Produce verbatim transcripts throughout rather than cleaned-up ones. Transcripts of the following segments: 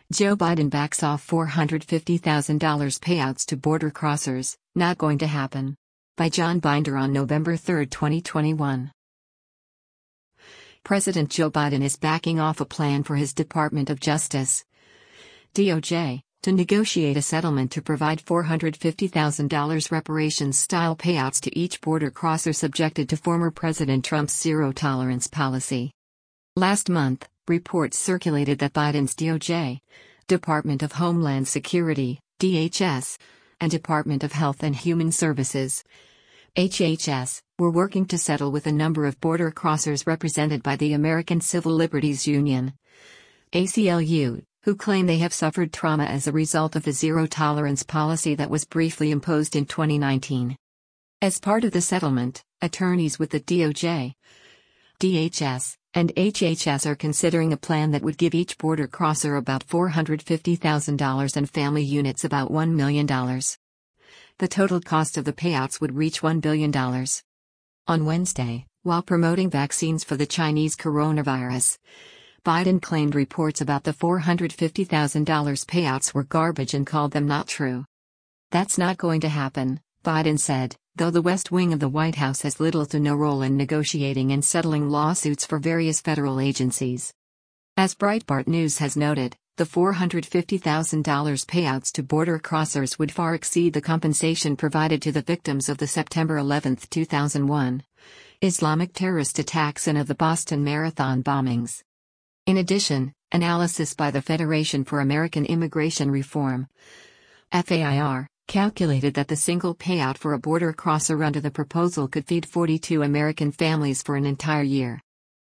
Joe Biden backs off four hundred fifty thousand dollars payouts to border crossers, not going to happen. By John Binder on November third, twenty twenty-one. President Joe Biden is backing off a plan for his Department of Justice, D O J, to negotiate a settlement to provide four hundred fifty thousand dollars reparations-style payouts to each border crosser subjected to former President Trump's zero-tolerance policy. Last month, reports circulated that Biden's D O J, Department of Homeland Security, D H S, and Department of Health and Human Services, H H S, were working to settle with a number of border crossers represented by the American Civil Liberties Union, A C L U, who claim they have suffered trauma as a result of the zero-tolerance policy that was briefly imposed in twenty nineteen. As part of the settlement, attorneys with the D O J, D H S, and H H S are considering a plan that would give each border crosser about four hundred fifty thousand dollars and family units about one million dollars. The total cost of the payouts would reach one billion dollars. On Wednesday, while promoting vaccines for the Chinese coronavirus, Biden claimed reports about the four hundred fifty thousand dollars payouts were garbage and called them not true. "That's not going to happen," Biden said, though the West Wing of the White House has little to no role in negotiating and settling lawsuits for various federal agencies. As Breitbart News has noted, the four hundred fifty thousand dollars payouts to border crossers would far exceed the compensation provided to the victims of the September eleventh, two thousand one, Islamic terrorist attacks and of the Boston Marathon bombings. In addition, analysis by the Federation for American Immigration Reform, F A I R, calculated that the single payout for a border crosser under the proposal could feed forty-two American families for an entire year.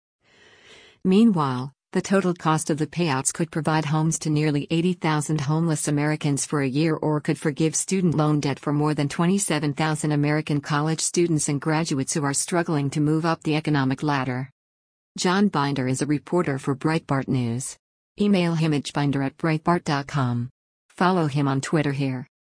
Meanwhile, the total cost of the payouts could provide homes to nearly eighty thousand homeless Americans for a year or could forgive student loan debt for more than twenty-seven thousand American college students and graduates who are struggling to move up the economic ladder. John Binder is a reporter for Breitbart News. Email him at binder at breitbart dot com. Follow him on Twitter here.